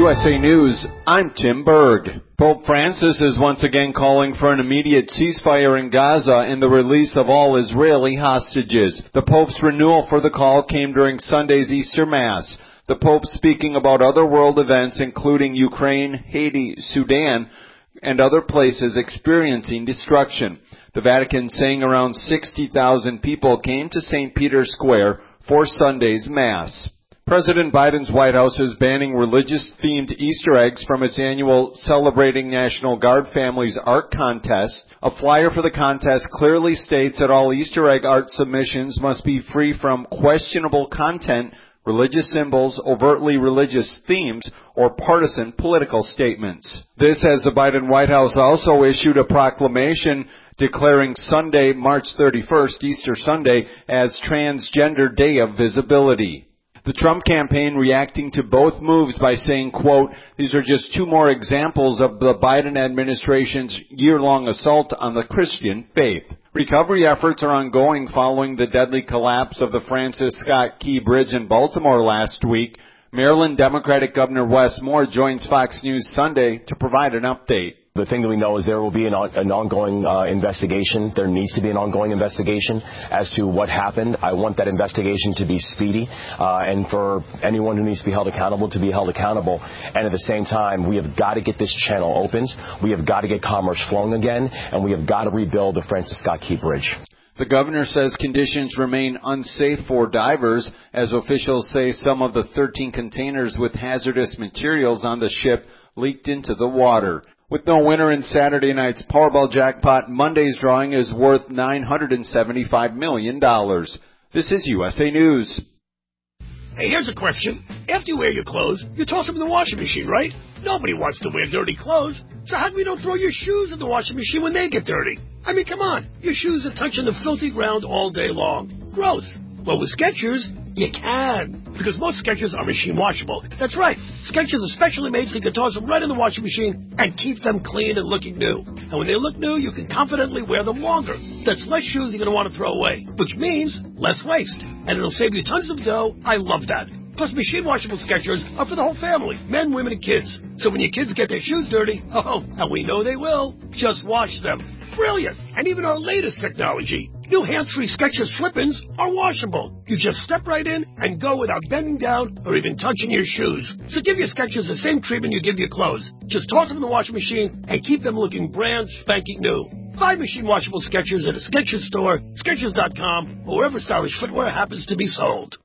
USA News, I'm Tim Berg. Pope Francis is once again calling for an immediate ceasefire in Gaza and the release of all Israeli hostages. The Pope's renewal for the call came during Sunday's Easter Mass. The Pope speaking about other world events including Ukraine, Haiti, Sudan, and other places experiencing destruction. The Vatican saying around 60,000 people came to St. Peter's Square for Sunday's Mass. President Biden's White House is banning religious-themed Easter eggs from its annual Celebrating National Guard Families art contest. A flyer for the contest clearly states that all Easter egg art submissions must be free from questionable content, religious symbols, overtly religious themes, or partisan political statements. This as the Biden White House also issued a proclamation declaring Sunday, March 31st, Easter Sunday, as Transgender Day of Visibility. The Trump campaign reacting to both moves by saying, quote, "These are just two more examples of the Biden administration's year-long assault on the Christian faith." Recovery efforts are ongoing following the deadly collapse of the Francis Scott Key Bridge in Baltimore last week. Maryland Democratic Governor Wes Moore joins Fox News Sunday to provide an update. The thing that we know is there will be an ongoing investigation. There needs to be an ongoing investigation as to what happened. I want that investigation to be speedy, and for anyone who needs to be held accountable to be held accountable. And at the same time, we have got to get this channel opened. We have got to get commerce flowing again, and we have got to rebuild the Francis Scott Key Bridge. The governor says conditions remain unsafe for divers as officials say some of the 13 containers with hazardous materials on the ship leaked into the water. With no winner in Saturday night's Powerball jackpot, Monday's drawing is worth $975 million. This is USA News. Hey, here's a question. After you wear your clothes, you toss them in the washing machine, right? Nobody wants to wear dirty clothes. So how come you don't throw your shoes in the washing machine when they get dirty? I mean, come on. Your shoes are touching the filthy ground all day long. Gross. Well, with Skechers, you can. Because most Skechers are machine washable. That's right. Skechers are specially made so you can toss them right in the washing machine and keep them clean and looking new. And when they look new, you can confidently wear them longer. That's less shoes you're going to want to throw away, which means less waste. And it'll save you tons of dough. I love that. Plus, machine washable Skechers are for the whole family, men, women, and kids. So when your kids get their shoes dirty, and we know they will, just wash them. Brilliant. And even our latest technology, new hands-free Skechers slip-ins are washable. You just step right in and go without bending down or even touching your shoes. So give your Skechers the same treatment you give your clothes. Just toss them in the washing machine and keep them looking brand spanking new. Buy machine washable Skechers at a Skechers store, Skechers.com, or wherever stylish footwear happens to be sold.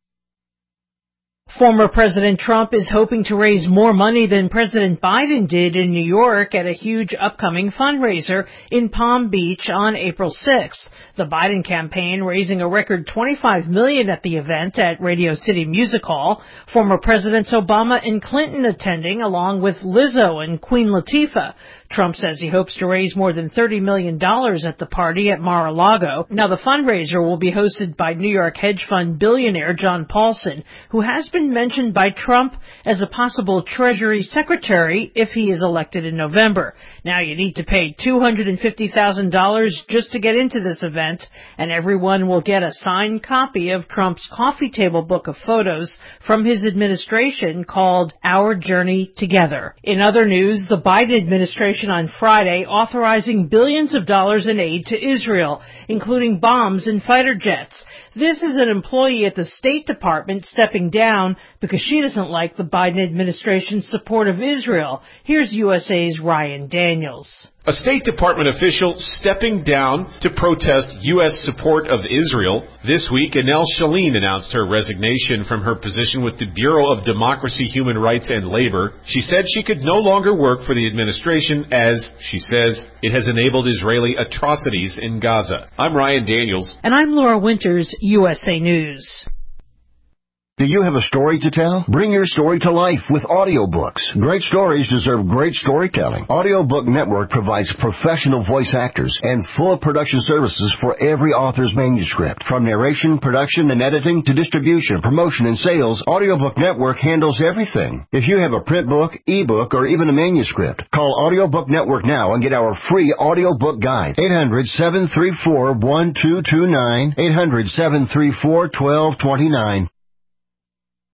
Former President Trump is hoping to raise more money than President Biden did in New York at a huge upcoming fundraiser in Palm Beach on April 6th. The Biden campaign raising a record $25 million at the event at Radio City Music Hall. Former Presidents Obama and Clinton attending along with Lizzo and Queen Latifah. Trump says he hopes to raise more than $30 million at the party at Mar-a-Lago. Now, the fundraiser will be hosted by New York hedge fund billionaire John Paulson, who has been mentioned by Trump as a possible Treasury Secretary if he is elected in November. Now, you need to pay $250,000 just to get into this event, and everyone will get a signed copy of Trump's coffee table book of photos from his administration called Our Journey Together. In other news, the Biden administration on Friday authorizing billions of dollars in aid to Israel, including bombs and fighter jets. This is an employee at the State Department stepping down because she doesn't like the Biden administration's support of Israel. Here's USA's Ryan Daniels. A State Department official stepping down to protest U.S. support of Israel. This week, Anel Shalin announced her resignation from her position with the Bureau of Democracy, Human Rights, and Labor. She said she could no longer work for the administration as, she says, it has enabled Israeli atrocities in Gaza. I'm Ryan Daniels. And I'm Laura Winters, USA News. Do you have a story to tell? Bring your story to life with audiobooks. Great stories deserve great storytelling. Audiobook Network provides professional voice actors and full production services for every author's manuscript. From narration, production, and editing to distribution, promotion, and sales, Audiobook Network handles everything. If you have a print book, ebook, or even a manuscript, call Audiobook Network now and get our free audiobook guide. 800-734-1229, 800-734-1229.